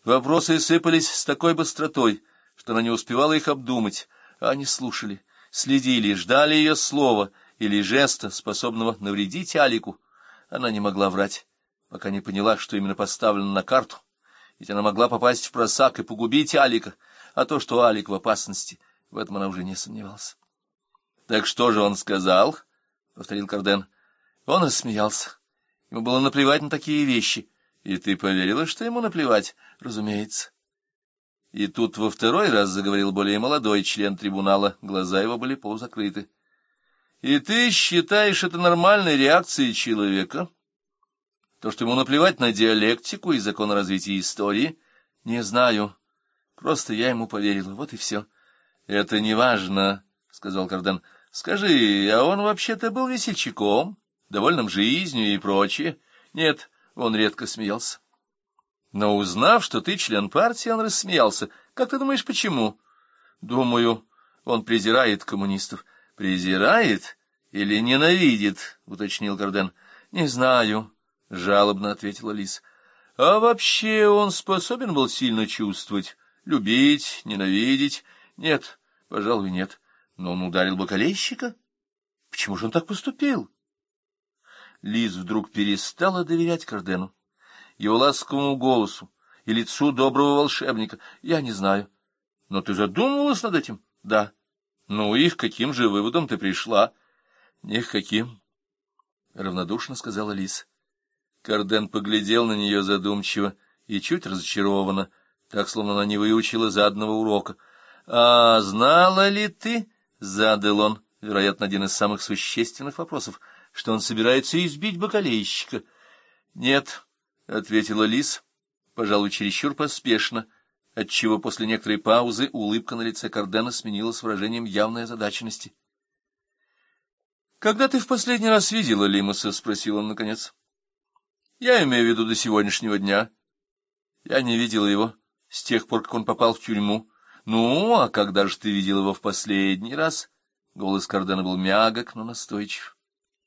Вопросы сыпались с такой быстротой, что она не успевала их обдумать, а они слушали, следили, ждали ее слова или жеста, способного навредить Алику. Она не могла врать, пока не поняла, что именно поставлено на карту, ведь она могла попасть в просак и погубить Алика, а то, что Алик в опасности, в этом она уже не сомневалась. — Так что же он сказал? — повторил Карден. Он рассмеялся. Ему было наплевать на такие вещи. И ты поверила, что ему наплевать? Разумеется. И тут во второй раз заговорил более молодой член трибунала. Глаза его были полузакрыты. И ты считаешь это нормальной реакцией человека? То, что ему наплевать на диалектику и закон развития истории? Не знаю. Просто я ему поверила. Вот и все. Это не важно, — сказал Карден. Скажи, а он вообще-то был весельчаком, довольным жизнью и прочее? Нет, он редко смеялся. Но узнав, что ты член партии, он рассмеялся. Как ты думаешь, почему? Думаю, он презирает коммунистов. Презирает или ненавидит, уточнил Карден. Не знаю, жалобно ответила Лиз. А вообще он способен был сильно чувствовать, любить, ненавидеть? Нет, пожалуй, нет. Но он ударил бокалейщика? Почему же он так поступил? Лиз вдруг перестала доверять Кардену, его ласковому голосу и лицу доброго волшебника. Я не знаю. Но ты задумывалась над этим? Да. Ну и к каким же выводом ты пришла? Ни к каким, — равнодушно сказала Лиз. Карден поглядел на нее задумчиво и чуть разочарованно, так, словно она не выучила заданного урока. — А знала ли ты, — задал он, вероятно, один из самых существенных вопросов, — что он собирается избить бокалейщика? — Нет, — ответила Лиз, пожалуй, чересчур поспешно, отчего после некоторой паузы улыбка на лице Кардена сменилась выражением явной озадаченности. — Когда ты в последний раз видела Лимаса? — спросил он наконец. — Я имею в виду до сегодняшнего дня. Я не видела его с тех пор, как он попал в тюрьму. — Ну, а когда же ты видел его в последний раз? Голос Кардена был мягок, но настойчив.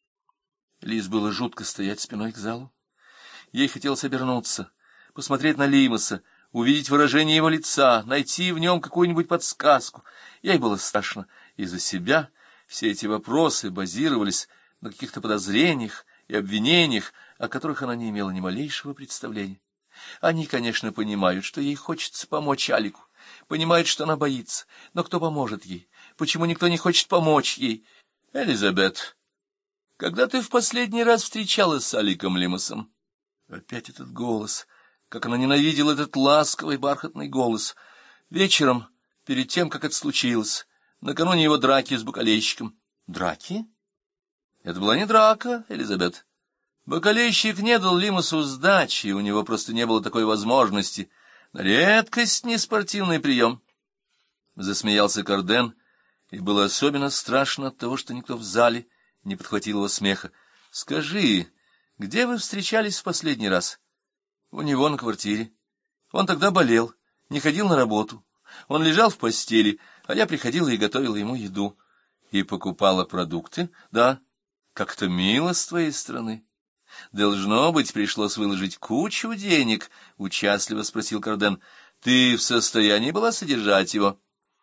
Лиз было жутко стоять спиной к залу. Ей хотелось обернуться, посмотреть на Лимаса, увидеть выражение его лица, найти в нем какую-нибудь подсказку. Ей было страшно из-за себя. Все эти вопросы базировались на каких-то подозрениях и обвинениях, о которых она не имела ни малейшего представления. Они, конечно, понимают, что ей хочется помочь Алику, понимают, что она боится, но кто поможет ей? Почему никто не хочет помочь ей? Элизабет, когда ты в последний раз встречалась с Аликом Лимасом? Опять этот голос. Как она ненавидела этот ласковый бархатный голос. Вечером, перед тем, как это случилось, накануне его драки с бокалейщиком. Драки? Это была не драка, Элизабет. Бокалейщик не дал Лимасу сдачи, у него просто не было такой возможности. На редкость неспортивный прием. Засмеялся Карден, и было особенно страшно от того, что никто в зале не подхватил его смеха. — Скажи, где вы встречались в последний раз? — У него на квартире. Он тогда болел, не ходил на работу. Он лежал в постели, а я приходила и готовила ему еду. — И покупала продукты? — Да. — Как-то мило с твоей стороны. — Должно быть, пришлось выложить кучу денег, — участливо спросил Карден. — Ты в состоянии была содержать его?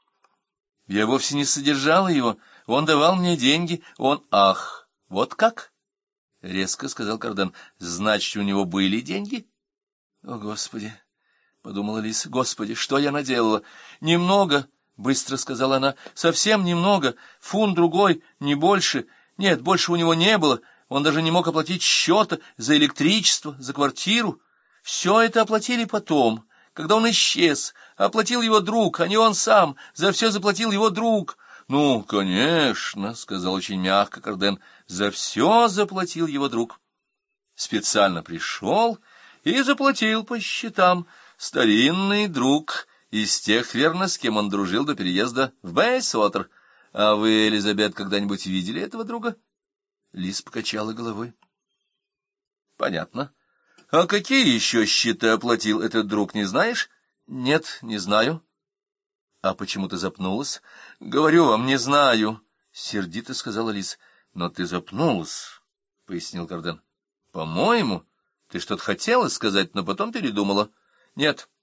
— Я вовсе не содержала его. Он давал мне деньги. Он... — Ах, вот как? — резко сказал Карден. — Значит, у него были деньги? — О, Господи! — подумала Лиз. — Господи, что я наделала? — Немного, — быстро сказала она. — Совсем немного. Фунт другой, не больше. Нет, больше у него не было. Он даже не мог оплатить счета за электричество, за квартиру. Все это оплатили потом, когда он исчез. Оплатил его друг, а не он сам. За все заплатил его друг. — Ну, конечно, — сказал очень мягко Карден, — за все заплатил его друг. Специально пришел и заплатил по счетам. Старинный друг, из тех, верно, с кем он дружил до переезда в Бейсуотер. А вы, Элизабет, когда-нибудь видели этого друга? Лиз покачала головой. — Понятно. А какие еще счета оплатил этот друг, не знаешь? — Нет, не знаю. — А почему ты запнулась? — Говорю вам, не знаю, — сердито сказала Лиз. — Но ты запнулась, — пояснил Карден. — По-моему, ты что-то хотела сказать, но потом передумала. — Нет,